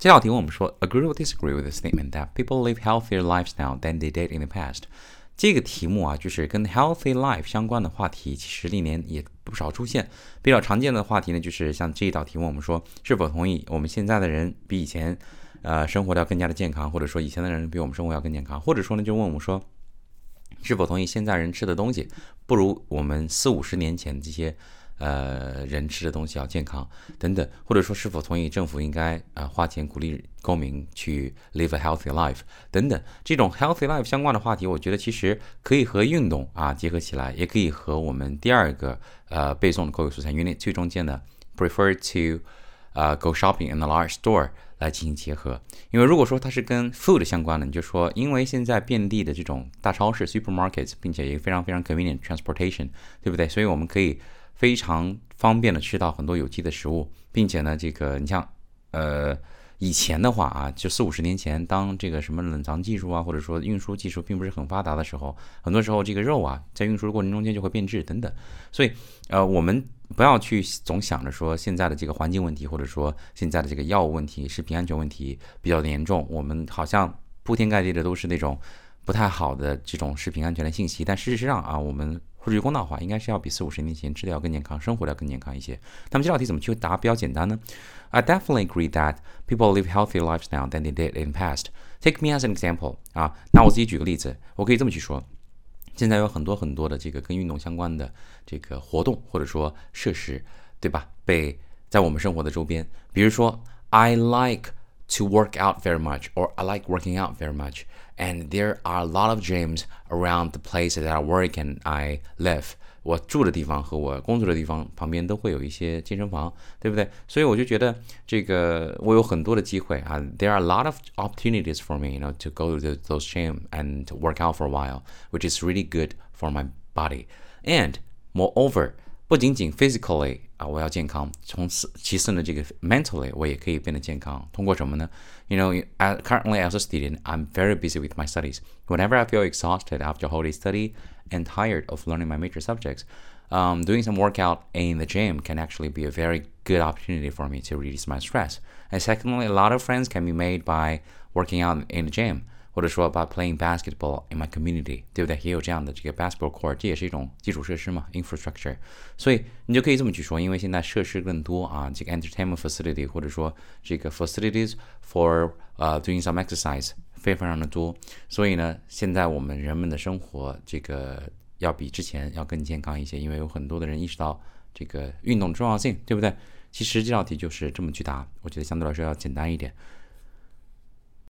这道题我们说 agree or disagree with the statement that people live healthier lives now than they did in the past。这个题目啊，就是跟 healthy life 相关的话题，其实历年也不少出现。比较常见的话题呢，就是像这一道题目，我们说是否同意我们现在的人比以前生活的要更加的健康，或者说以前的人比我们生活要更健康，或者说呢，就问我们说是否同意现在人吃的东西不如我们40-50年前这些人吃的东西要健康等等，或者说是否同意政府应该花钱鼓励公民去 live a healthy life 等等，这种 healthy life 相关的话题，我觉得其实可以和运动结合起来，也可以和我们第二个背诵的口语素材 Unit 2中间的 prefer to go shopping in a large store 来进行结合。因为如果说它是跟 food 相关的，你就说因为现在遍地的这种大超市 supermarkets， 并且也非常非常 convenient transportation， 对不对？所以我们可以非常方便的吃到很多有机的食物，并且呢，这个你像以前的话就40-50年前，当这个什么冷藏技术或者说运输技术并不是很发达的时候，很多时候这个肉在运输的过程中间就会变质等等。所以我们不要去总想着说现在的这个环境问题，或者说现在的这个药物问题、食品安全问题比较严重，我们好像铺天盖地的都是那种不太好的这种食品安全的信息。但事实上我们说句公道话，应该是要比40-50年前吃的要更健康，生活的要更健康一些。那么这道题怎么去答比较简单呢？ I definitely agree that people live healthier lives now than they did in the past. Take me as an example. 那我自己举个例子，我可以这么去说，现在有很多很多的这个跟运动相关的这个活动或者说设施，对吧？在我们生活的周边，比如说 I like to work out very much, or I like working out very much, and there are a lot of gyms around the place that I work and I live. 我住的地方和我工作的地方旁边都会有一些健身房，对不对？所以我就觉得这个我有很多的机会There are a lot of opportunities for me, to go to those gym and work out for a while, which is really good for my body. And moreover, 不仅仅 physically 我要健康，其次呢，这个 mentally 我也可以变得健康。通过什么呢？ currently as a student, I'm very busy with my studies. Whenever I feel exhausted after a whole day study and tired of learning my major subjects, doing some workout in the gym can actually be a very good opportunity for me to reduce my stress. And secondly, a lot of friends can be made by working out in the gym.或者说 by playing basketball in my community， 对不对？也有这样的这个 basketball court， 这也是一种基础设施嘛 infrastructure。 所以你就可以这么去说，因为现在设施更多这个 entertainment facility 或者说这个 facilities for doing some exercise 非常的多，所以呢，现在我们人们的生活这个要比之前要更健康一些，因为有很多的人意识到这个运动的重要性，对不对？其实这道题就是这么去答，我觉得相对来说要简单一点。